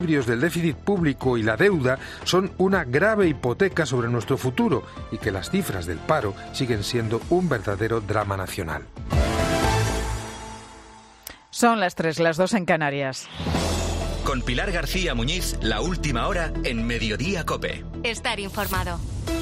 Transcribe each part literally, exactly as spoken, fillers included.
del déficit público y la deuda son una grave hipoteca sobre nuestro futuro y que las cifras del paro siguen siendo un verdadero drama nacional. Son las tres, las dos en Canarias. Con Pilar García Muñiz, la última hora en Mediodía COPE. Estar informado.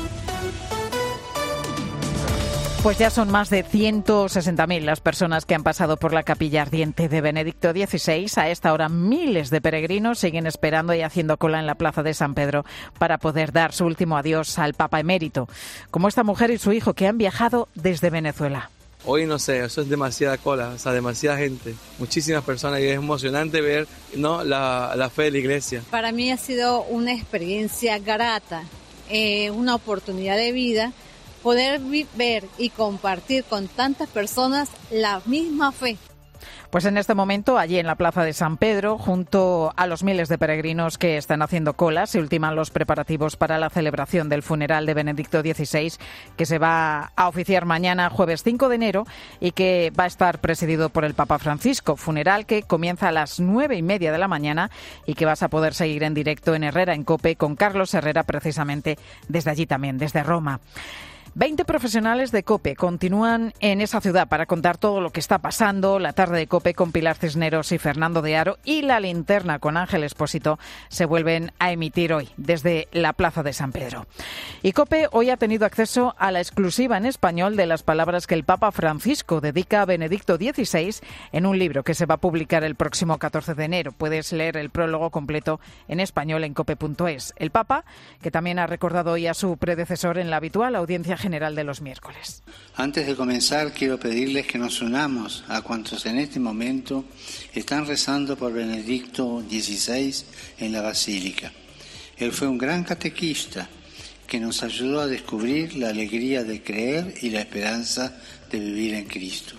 Pues ya son más de ciento sesenta mil las personas que han pasado por la capilla ardiente de Benedicto dieciséis. A esta hora miles de peregrinos siguen esperando y haciendo cola en la plaza de San Pedro para poder dar su último adiós al Papa emérito, como esta mujer y su hijo que han viajado desde Venezuela. Hoy no sé, eso es demasiada cola, o sea, demasiada gente, muchísimas personas y es emocionante ver, ¿no?, la, la fe de la iglesia. Para mí ha sido una experiencia grata, eh, una oportunidad de vida, poder ver y compartir con tantas personas la misma fe. Pues en este momento, allí en la plaza de San Pedro, junto a los miles de peregrinos que están haciendo cola, se ultiman los preparativos para la celebración del funeral de Benedicto dieciséis, que se va a oficiar mañana, jueves cinco de enero, y que va a estar presidido por el Papa Francisco. Funeral que comienza a las nueve y media de la mañana y que vas a poder seguir en directo en Herrera en COPE con Carlos Herrera, precisamente desde allí también, desde Roma. Veinte profesionales de COPE continúan en esa ciudad para contar todo lo que está pasando. La tarde de COPE con Pilar Cisneros y Fernando de Aro y La Linterna con Ángel Expósito se vuelven a emitir hoy desde la Plaza de San Pedro. Y COPE hoy ha tenido acceso a la exclusiva en español de las palabras que el Papa Francisco dedica a Benedicto dieciséis en un libro que se va a publicar el próximo catorce de enero. Puedes leer el prólogo completo en español en cope punto es. El Papa, que también ha recordado hoy a su predecesor en la habitual audiencia general de los miércoles. Antes de comenzar, quiero pedirles que nos unamos a cuantos en este momento están rezando por Benedicto dieciséis en la Basílica. Él fue un gran catequista que nos ayudó a descubrir la alegría de creer y la esperanza de vivir en Cristo.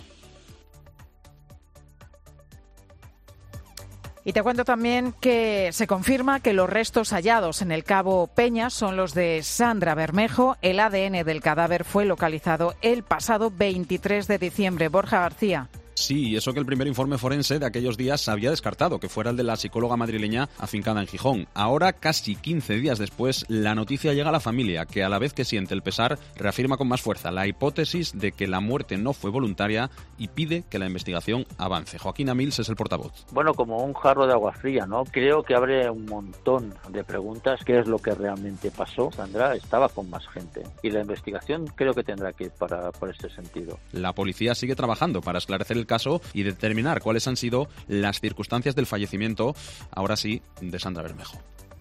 Y te cuento también que se confirma que los restos hallados en el Cabo Peña son los de Sandra Bermejo. El A D N del cadáver fue localizado el pasado veintitrés de diciembre. Borja García. Sí, y eso que el primer informe forense de aquellos días había descartado, que fuera el de la psicóloga madrileña afincada en Gijón. Ahora, casi quince días después, la noticia llega a la familia, que a la vez que siente el pesar, reafirma con más fuerza la hipótesis de que la muerte no fue voluntaria y pide que la investigación avance. Joaquín Amils es el portavoz. Bueno, como un jarro de agua fría, ¿no? Creo que abre un montón de preguntas. ¿Qué es lo que realmente pasó? Sandra estaba con más gente y la investigación creo que tendrá que ir para, por este sentido. La policía sigue trabajando para esclarecer el caso y determinar cuáles han sido las circunstancias del fallecimiento, ahora sí, de Sandra Bermejo.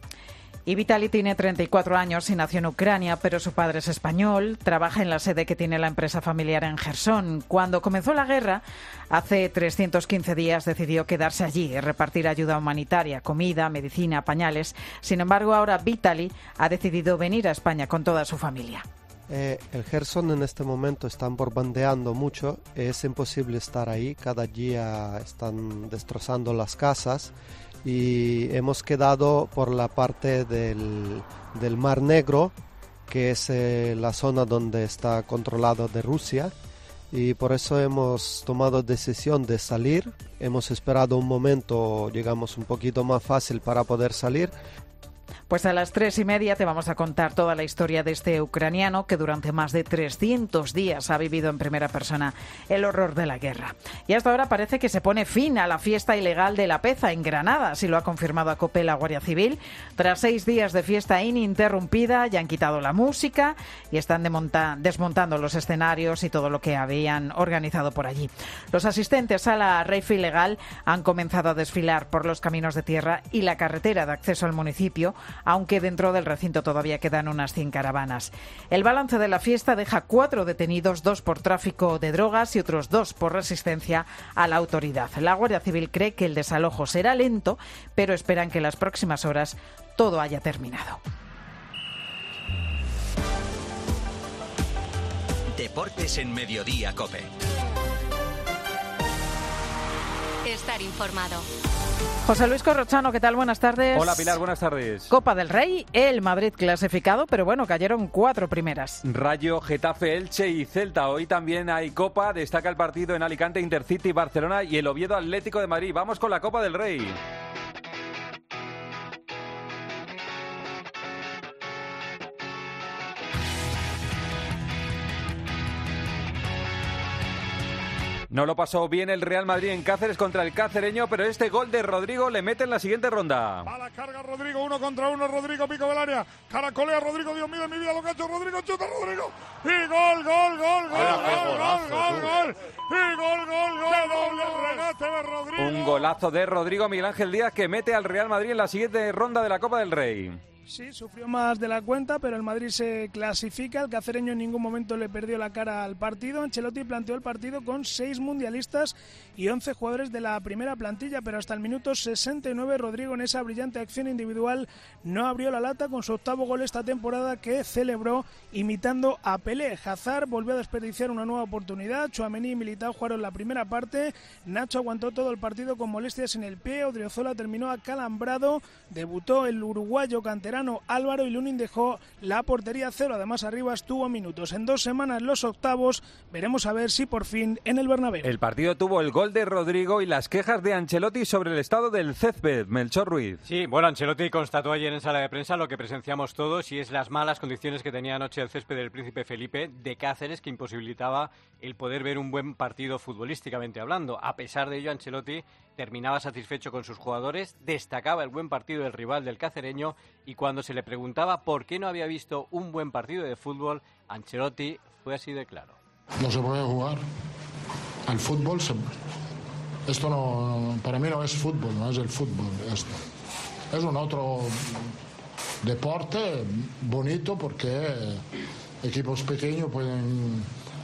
Y Vitaly tiene treinta y cuatro años y nació en Ucrania, pero su padre es español. Trabaja en la sede que tiene la empresa familiar en Jersón. Cuando comenzó la guerra, hace trescientos quince días, decidió quedarse allí y repartir ayuda humanitaria, comida, medicina, pañales. Sin embargo, ahora Vitaly ha decidido venir a España con toda su familia. Eh, el Gerson en este momento están bombardeando mucho, es imposible estar ahí, cada día están destrozando las casas y hemos quedado por la parte del, del Mar Negro, que es eh, la zona donde está controlado de Rusia, y por eso hemos tomado decisión de salir. Hemos esperado un momento, digamos, un poquito más fácil para poder salir. Pues a las tres y media te vamos a contar toda la historia de este ucraniano que durante más de trescientos días ha vivido en primera persona el horror de la guerra. Y hasta ahora parece que se pone fin a la fiesta ilegal de la Peza en Granada, así lo ha confirmado a COPE la Guardia Civil. Tras seis días de fiesta ininterrumpida, ya han quitado la música y están demonta- desmontando los escenarios y todo lo que habían organizado por allí. Los asistentes a la rave ilegal han comenzado a desfilar por los caminos de tierra y la carretera de acceso al municipio, aunque dentro del recinto todavía quedan unas cien caravanas. El balance de la fiesta deja cuatro detenidos, dos por tráfico de drogas y otros dos por resistencia a la autoridad. La Guardia Civil cree que el desalojo será lento, pero esperan que en las próximas horas todo haya terminado. Deportes en Mediodía COPE. Estar informado. José Luis Corrochano, ¿qué tal? Buenas tardes. Hola Pilar, buenas tardes. Copa del Rey, el Madrid clasificado, pero bueno, cayeron cuatro primeras. Rayo, Getafe, Elche y Celta. Hoy también hay Copa, destaca el partido en Alicante, Intercity, Barcelona y el Oviedo Atlético de Madrid. Vamos con la Copa del Rey. No lo pasó bien el Real Madrid en Cáceres contra el cacereño, pero este gol de Rodrigo le mete en la siguiente ronda. A la carga Rodrigo, uno contra uno, Rodrigo, pico del área. Caracolea Rodrigo, Dios mío de mi vida, lo que ha hecho Rodrigo, chuta Rodrigo. Y gol, gol, gol, gol, gol, gol, gol, gol. Y gol, gol, gol, doble regate de Rodrigo. Un golazo de Rodrigo Miguel Ángel Díaz que mete al Real Madrid en la siguiente ronda de la Copa del Rey. Sí, sufrió más de la cuenta, pero el Madrid se clasifica. El cacereño en ningún momento le perdió la cara al partido. Ancelotti planteó el partido con seis mundialistas y once jugadores de la primera plantilla, pero hasta el minuto sesenta y nueve Rodrigo, en esa brillante acción individual, no abrió la lata con su octavo gol esta temporada, que celebró imitando a Pelé. Hazard volvió a desperdiciar una nueva oportunidad. Tchouaméni y Militao jugaron la primera parte. Nacho aguantó todo el partido con molestias en el pie. Odriozola terminó acalambrado. Debutó el uruguayo canterano Álvaro y Lunin dejó la portería cero. Además, arriba estuvo minutos. En dos semanas los octavos, veremos a ver si por fin en el Bernabéu. El partido tuvo el gol de Rodrigo y las quejas de Ancelotti sobre el estado del césped. Melchor Ruiz. Sí, bueno, Ancelotti constató ayer en sala de prensa lo que presenciamos todos, y es las malas condiciones que tenía anoche el césped del Príncipe Felipe de Cáceres, que imposibilitaba el poder ver un buen partido futbolísticamente hablando. A pesar de ello, Ancelotti terminaba satisfecho con sus jugadores, destacaba el buen partido del rival del cacereño, y cuando se le preguntaba por qué no había visto un buen partido de fútbol, Ancelotti fue así de claro. No se puede jugar al fútbol. Se... Esto no, para mí no es fútbol, no es el fútbol esto. Es un otro deporte bonito porque equipos pequeños pueden...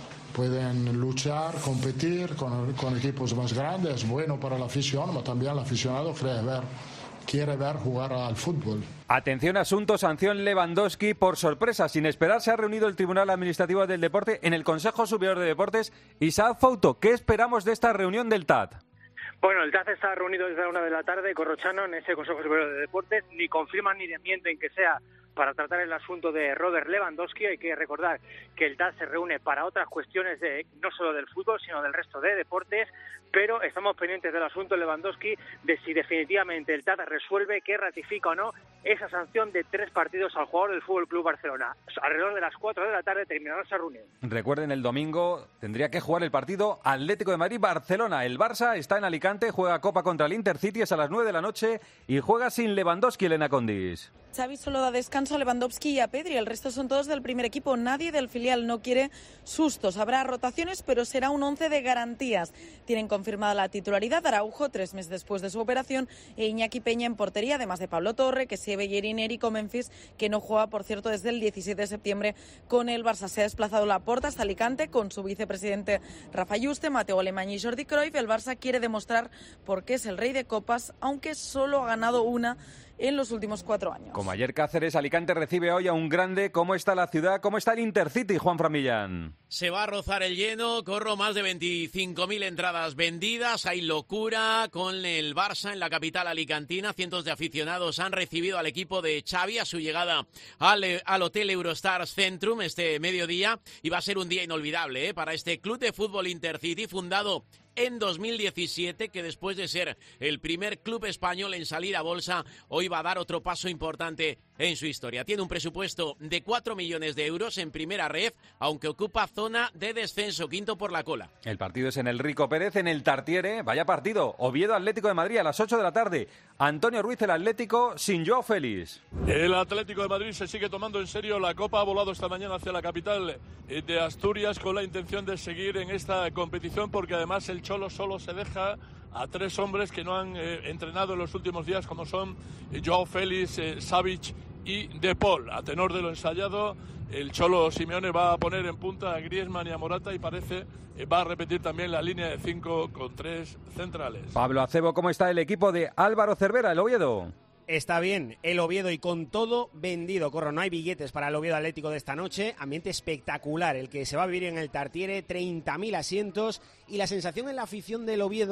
pueden luchar, competir con, con equipos más grandes. Es bueno para la afición, pero también el aficionado quiere ver, quiere ver jugar al fútbol. Atención, asunto sanción Lewandowski. Por sorpresa, sin esperar, se ha reunido el Tribunal Administrativo del Deporte en el Consejo Superior de Deportes. Isaac Fouto, ¿qué esperamos de esta reunión del T A D? Bueno, el T A D está reunido desde la una de la tarde, Corrochano, en ese Consejo Superior de Deportes. Ni confirman ni desmienten que sea para tratar el asunto de Robert Lewandowski. Hay que recordar que el T A D se reúne para otras cuestiones de no solo del fútbol, sino del resto de deportes, pero estamos pendientes del asunto Lewandowski, de si definitivamente el T A D resuelve que ratifica o no esa sanción de tres partidos al jugador del Fútbol Club Barcelona. Alrededor de las cuatro de la tarde terminará esa reunión. Recuerden, el domingo tendría que jugar el partido Atlético de Madrid-Barcelona. El Barça está en Alicante, juega Copa contra el Intercity, es a las nueve de la noche y juega sin Lewandowski, Elena Condis. Xavi solo da descanso a Lewandowski y a Pedri, el resto son todos del primer equipo. Nadie del filial no quiere sustos. Habrá rotaciones, pero será un once de garantías. Tienen confirmada la titularidad Araujo, tres meses después de su operación, e Iñaki Peña en portería, además de Pablo Torre, que se Bellerín, Erico Memphis, que no juega, por cierto, desde el diecisiete de septiembre con el Barça. Se ha desplazado Laporta hasta Alicante con su vicepresidente Rafa Yuste, Mateo Alemany y Jordi Cruyff. El Barça quiere demostrar por qué es el rey de copas, aunque solo ha ganado una en los últimos cuatro años. Como ayer Cáceres, Alicante recibe hoy a un grande. ¿Cómo está la ciudad? ¿Cómo está el Intercity, Juan Framillán? Se va a rozar el lleno, Corro, más de veinticinco mil entradas vendidas, hay locura con el Barça en la capital alicantina. Cientos de aficionados han recibido al equipo de Xavi a su llegada al, al Hotel Eurostars Centrum este mediodía, y va a ser un día inolvidable ¿eh? para este club de fútbol Intercity, fundado en dos mil diecisiete, que después de ser el primer club español en salir a bolsa, hoy va a dar otro paso importante en su historia. Tiene un presupuesto de cuatro millones de euros en primera ref, aunque ocupa zona de descenso, quinto por la cola. El partido es en el Rico Pérez, en el Tartiere. Vaya partido. Oviedo Atlético de Madrid a las ocho de la tarde. Antonio Ruiz, el Atlético, sin Joao Félix. El Atlético de Madrid se sigue tomando en serio la Copa. Ha volado esta mañana hacia la capital de Asturias con la intención de seguir en esta competición, porque además el Cholo solo se deja a tres hombres que no han eh, entrenado en los últimos días, como son eh, Joao Félix, eh, Savic y De Paul. A tenor de lo ensayado, el Cholo Simeone va a poner en punta a Griezmann y a Morata, y parece eh, va a repetir también la línea de cinco con tres centrales. Pablo Acebo, ¿cómo está el equipo de Álvaro Cervera, el Oviedo? Está bien el Oviedo, y con todo vendido, Corro. No hay billetes para el Oviedo Atlético de esta noche. Ambiente espectacular el que se va a vivir en el Tartiere, treinta mil asientos, y la sensación en la afición del Oviedo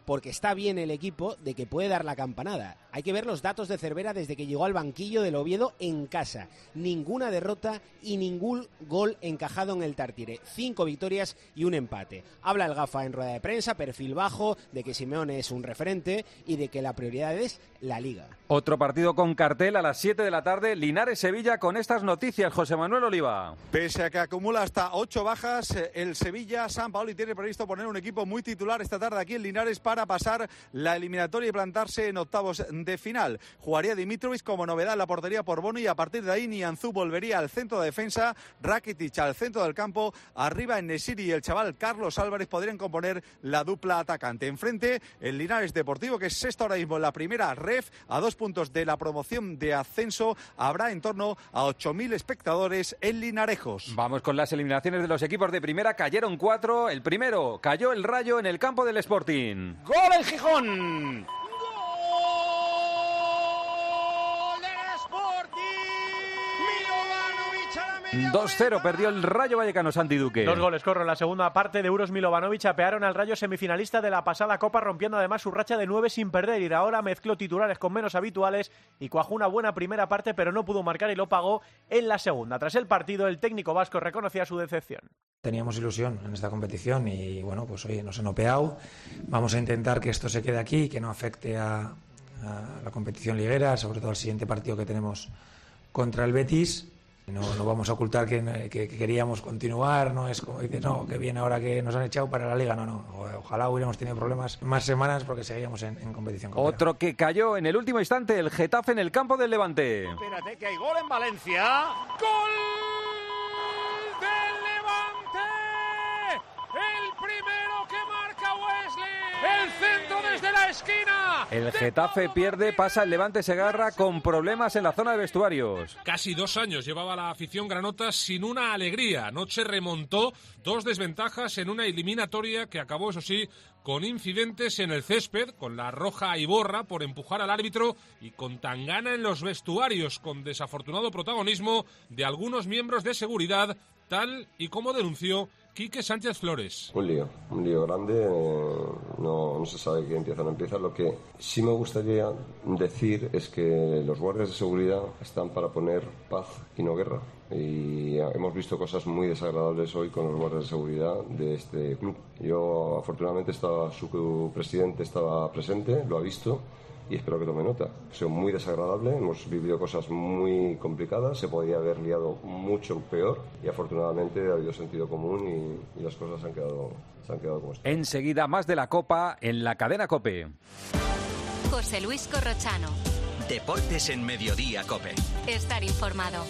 porque está bien el equipo de que puede dar la campanada. Hay que ver los datos de Cervera desde que llegó al banquillo del Oviedo en casa. Ninguna derrota y ningún gol encajado en el Tartiere. Cinco victorias y un empate. Habla el Gafa en rueda de prensa, perfil bajo, de que Simeone es un referente y de que la prioridad es la Liga. Otro partido con cartel a las siete de la tarde, Linares-Sevilla, con estas noticias, José Manuel Oliva. Pese a que acumula hasta ocho bajas, el Sevilla, Sampaoli tiene previsto poner un equipo muy titular esta tarde aquí en Linares para pasar la eliminatoria y plantarse en octavos de final. Jugaría Dimitrovic como novedad en la portería por Bono y a partir de ahí Nianzú volvería al centro de defensa, Rakitic al centro del campo, arriba en Nesiri y el chaval Carlos Álvarez podrían componer la dupla atacante. Enfrente el Linares Deportivo, que es sexto ahora mismo en la primera ref, a dos puntos de la promoción de ascenso. Habrá en torno a ocho mil espectadores en Linarejos. Vamos con las eliminaciones de los equipos de primera. Cayeron cuatro. El primero cayó el Rayo en el campo del Sporting. ¡Gol en Gijón! dos cero perdió el Rayo Vallecano, Santi Duque. Dos goles, Corro, en la segunda parte de Uros Milovanovic apearon al Rayo semifinalista de la pasada Copa, rompiendo además su racha de nueve sin perder. Y ahora mezcló titulares con menos habituales y cuajó una buena primera parte, pero no pudo marcar y lo pagó en la segunda. Tras el partido, el técnico vasco reconocía su decepción. Teníamos ilusión en esta competición y bueno, pues oye, nos han opeado. Vamos a intentar que esto se quede aquí, que no afecte a, a la competición liguera, sobre todo al siguiente partido que tenemos contra el Betis. No, no vamos a ocultar que, que, que queríamos continuar, no es como dices, no, que viene ahora que nos han echado para la Liga, no, no. Ojalá hubiéramos tenido problemas más semanas porque seguíamos en, en competición. Otro que cayó en el último instante, el Getafe en el campo del Levante. Espérate, que hay gol en Valencia. ¡Gol del Levante! El primero que marca Wesley. El centro desde la esquina. El Getafe pierde, pasa el Levante Segarra con problemas en la zona de vestuarios. Casi dos años llevaba la afición granota sin una alegría. Anoche remontó dos desventajas en una eliminatoria que acabó, eso sí, con incidentes en el césped, con la roja a Iborra por empujar al árbitro y con Tangana en los vestuarios, con desafortunado protagonismo de algunos miembros de seguridad, tal y como denunció Quique Sánchez Flores. Un lío, un lío grande, eh, no, no se sabe qué empieza o no empieza. Lo que sí me gustaría decir es que los guardias de seguridad están para poner paz y no guerra. Y hemos visto cosas muy desagradables hoy con los guardias de seguridad de este club. Yo, afortunadamente, estaba, su presidente estaba presente, lo ha visto y espero que tome nota. Ha sido muy desagradable, hemos vivido cosas muy complicadas, se podría haber liado mucho peor y afortunadamente ha habido sentido común y, y las cosas se han quedado, se han quedado como están. Enseguida más de la Copa en la cadena COPE. José Luis Corrochano. Deportes en Mediodía COPE. Estar informado.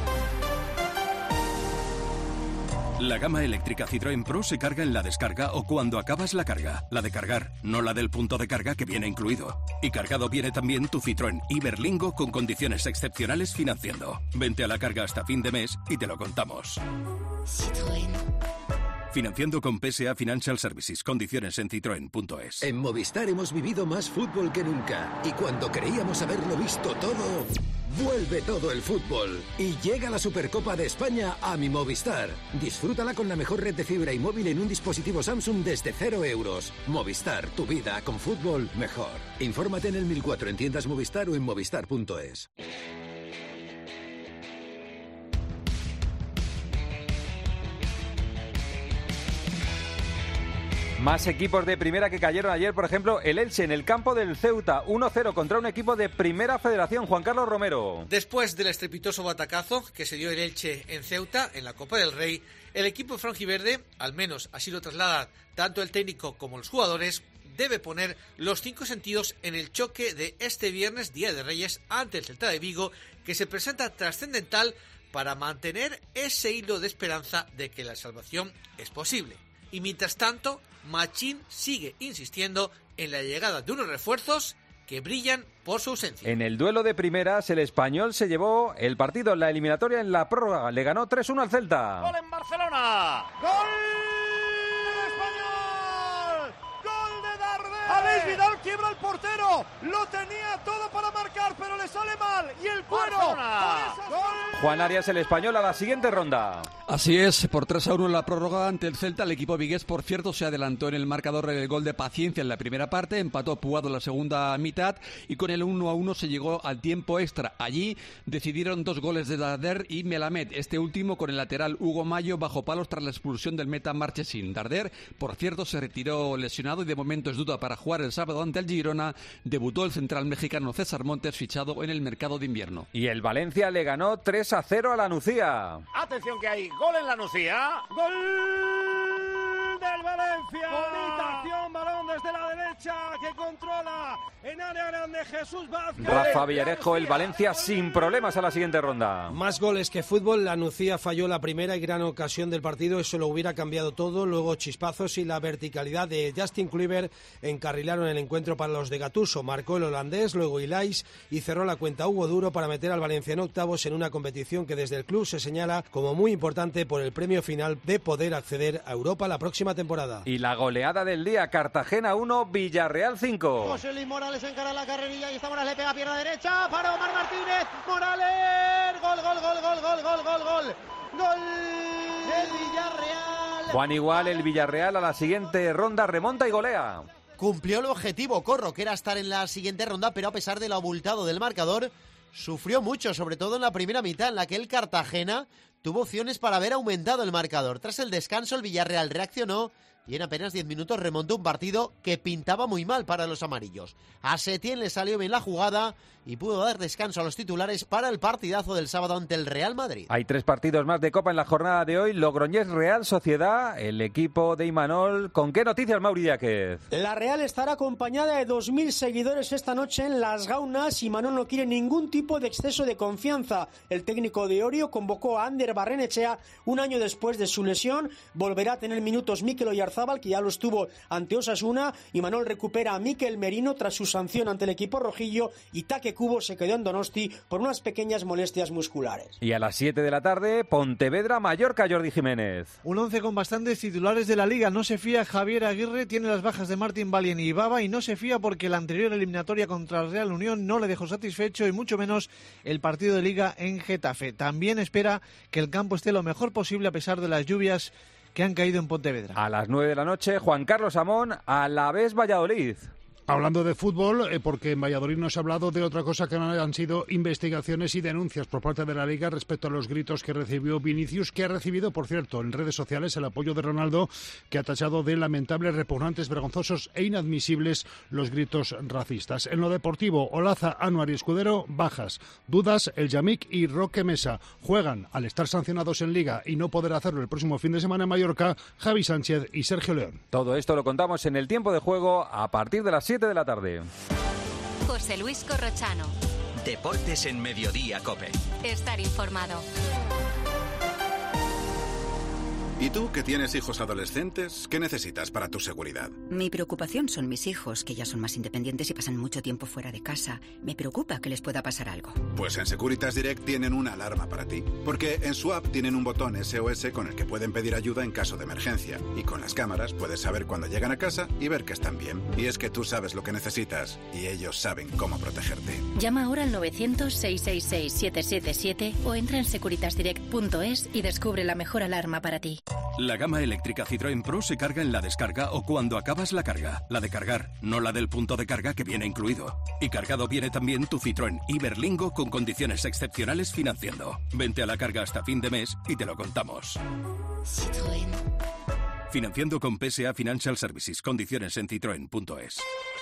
La gama eléctrica Citroën Pro se carga en la descarga o cuando acabas la carga. La de cargar, no la del punto de carga que viene incluido. Y cargado viene también tu Citroën Iberlingo con condiciones excepcionales financiando. Vente a la carga hasta fin de mes y te lo contamos. Citroën. Financiando con P S A Financial Services. Condiciones en citroen punto es. En Movistar hemos vivido más fútbol que nunca. Y cuando creíamos haberlo visto todo, vuelve todo el fútbol. Y llega la Supercopa de España a mi Movistar. Disfrútala con la mejor red de fibra y móvil en un dispositivo Samsung desde cero euros. Movistar, tu vida con fútbol mejor. Infórmate en el mil cuatro en tiendas Movistar o en movistar punto es. Más equipos de primera que cayeron ayer, por ejemplo, el Elche en el campo del Ceuta, uno cero contra un equipo de Primera Federación. Juan Carlos Romero. Después del estrepitoso batacazo que se dio el Elche en Ceuta, en la Copa del Rey, el equipo franjiverde, al menos así lo traslada tanto el técnico como los jugadores, debe poner los cinco sentidos en el choque de este viernes, Día de Reyes, ante el Celta de Vigo, que se presenta trascendental para mantener ese hilo de esperanza de que la salvación es posible. Y mientras tanto, Machín sigue insistiendo en la llegada de unos refuerzos que brillan por su ausencia. En el duelo de primeras, el Español se llevó el partido en la eliminatoria en la prórroga. Le ganó tres uno al Celta. ¡Gol en Barcelona! ¡Gol español! ¡Gol de Darder! ¡Aleix Vidal quiebra el portero, lo tenía todo para marcar, pero le sale mal, y el cuero. Juan Arias, el español, a la siguiente ronda. Así es, por tres a uno en la prórroga ante el Celta, el equipo vigués, por cierto, se adelantó en el marcador el gol de Paciencia en la primera parte, empató Puado en la segunda mitad y con el uno a uno se llegó al tiempo extra. Allí decidieron dos goles de Darder y Melamed, este último con el lateral Hugo Mayo bajo palos tras la expulsión del meta Marchesín. Darder, por cierto, se retiró lesionado y de momento es duda para jugar el sábado ante el Girona. Debutó el central mexicano César Montes, fichado en el mercado de invierno. Y el Valencia le ganó tres a cero a la Nucía. Atención que hay gol en la Nucía. ¡Gol del Valencia! Bonita acción, balón desde la derecha que controla en área grande Jesús Vázquez. Rafa Villarejo, el Valencia sin problemas a la siguiente ronda. Más goles que fútbol, la Nucía falló la primera y gran ocasión del partido, eso lo hubiera cambiado todo. Luego chispazos y la verticalidad de Justin Kluivert encarrilaron el encuentro para los de Gattuso. Marcó el holandés, luego Ilais y cerró la cuenta Hugo Duro para meter al Valencia en octavos en una competición que desde el club se señala como muy importante por el premio final de poder acceder a Europa la próxima temporada. Y la goleada del día, Cartagena uno, Villarreal cinco. José Luis Morales encara la carrerilla y esta Morales le pega a pierna derecha para Omar Martínez. Morales, gol, gol, gol, gol, gol, gol, gol, gol. Gol del Villarreal. Juan Igual, el Villarreal a la siguiente ronda remonta y golea. Cumplió el objetivo, Corro, que era estar en la siguiente ronda, pero a pesar de lo abultado del marcador, sufrió mucho, sobre todo en la primera mitad, en la que el Cartagena tuvo opciones para haber aumentado el marcador. Tras el descanso, el Villarreal reaccionó y en apenas diez minutos remontó un partido que pintaba muy mal para los amarillos. A Setién le salió bien la jugada y pudo dar descanso a los titulares para el partidazo del sábado ante el Real Madrid. Hay tres partidos más de Copa en la jornada de hoy. Logroñés Real Sociedad, el equipo de Imanol. ¿Con qué noticias, Mauri Díaz? La Real estará acompañada de dos mil seguidores esta noche en Las Gaunas. Imanol no quiere ningún tipo de exceso de confianza. El técnico de Orio convocó a Ander Barrenechea un año después de su lesión. Volverá a tener minutos Mikel Oyarzábal, que ya lo estuvo ante Osasuna. Imanol recupera a Mikel Merino tras su sanción ante el equipo rojillo y Take Cubo se quedó en Donosti por unas pequeñas molestias musculares. Y a las siete de la tarde, Pontevedra, Mallorca, Jordi Jiménez. Un once con bastantes titulares de la Liga. No se fía Javier Aguirre, tiene las bajas de Martín Valien y Baba y no se fía porque la anterior eliminatoria contra el Real Unión no le dejó satisfecho y mucho menos el partido de Liga en Getafe. También espera que el campo esté lo mejor posible a pesar de las lluvias que han caído en Pontevedra. A las nueve de la noche, Juan Carlos Amón, Alavés Valladolid. Hablando de fútbol, eh, porque en Valladolid no se ha hablado de otra cosa que no han sido investigaciones y denuncias por parte de la Liga respecto a los gritos que recibió Vinicius, que ha recibido, por cierto, en redes sociales el apoyo de Ronaldo, que ha tachado de lamentables, repugnantes, vergonzosos e inadmisibles los gritos racistas. En lo deportivo, Olaza, Anuar y Escudero, bajas. Dudas, el Yamik y Roque Mesa. Juegan, al estar sancionados en Liga y no poder hacerlo el próximo fin de semana en Mallorca, Javi Sánchez y Sergio León. Todo esto lo contamos en el tiempo de juego a partir de las siete de la tarde. José Luis Corrochano. Deportes en Mediodía COPE. Estar informado. ¿Y tú, que tienes hijos adolescentes, qué necesitas para tu seguridad? Mi preocupación son mis hijos, que ya son más independientes y pasan mucho tiempo fuera de casa. Me preocupa que les pueda pasar algo. Pues en Securitas Direct tienen una alarma para ti. Porque en su app tienen un botón S O S con el que pueden pedir ayuda en caso de emergencia. Y con las cámaras puedes saber cuándo llegan a casa y ver que están bien. Y es que tú sabes lo que necesitas y ellos saben cómo protegerte. Llama ahora al novecientos, seiscientos sesenta y seis, setecientos setenta y siete o entra en securitas direct punto es y descubre la mejor alarma para ti. La gama eléctrica Citroën Pro se carga en la descarga o cuando acabas la carga. La de cargar, no la del punto de carga que viene incluido. Y cargado viene también tu Citroën Iberlingo con condiciones excepcionales financiando. Vente a la carga hasta fin de mes y te lo contamos. Citroën. Financiando con P S A Financial Services. Condiciones en citroen punto es.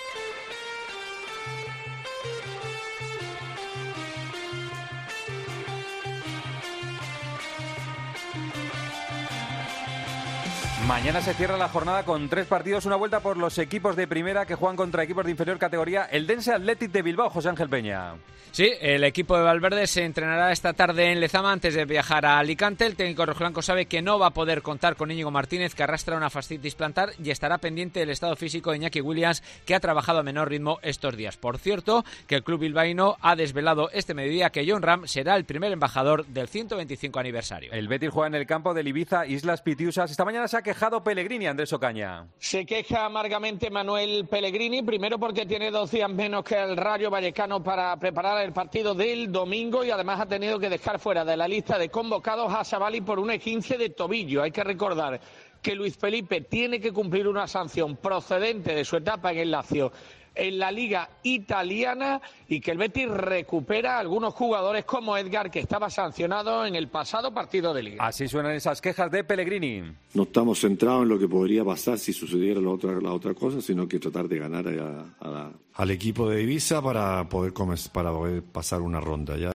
Mañana se cierra la jornada con tres partidos, una vuelta por los equipos de primera que juegan contra equipos de inferior categoría. El Dense Athletic de Bilbao, José Ángel Peña. Sí, el equipo de Valverde se entrenará esta tarde en Lezama antes de viajar a Alicante. El técnico rojiblanco sabe que no va a poder contar con Íñigo Martínez, que arrastra una fascitis plantar, y estará pendiente del estado físico de Iñaki Williams, que ha trabajado a menor ritmo estos días. Por cierto, que el club bilbaíno ha desvelado este mediodía que Jon Ram será el primer embajador del ciento veinticinco aniversario. El Betis juega en el campo del Ibiza Islas Pitiusas. Esta mañana se ha quejado quejado Pellegrini, Andrés Ocaña. Se queja amargamente Manuel Pellegrini, primero porque tiene dos días menos que el Rayo Vallecano para preparar el partido del domingo y además ha tenido que dejar fuera de la lista de convocados a Savali por un esguince de tobillo. Hay que recordar que Luis Felipe tiene que cumplir una sanción procedente de su etapa en el Lazio en la Liga Italiana y que el Betis recupera a algunos jugadores como Edgar, que estaba sancionado en el pasado partido de Liga. Así suenan esas quejas de Pellegrini. No estamos centrados en lo que podría pasar si sucediera la otra, la otra cosa, sino que tratar de ganar a, a la... al equipo de Ibiza para poder, para poder pasar una ronda. Ya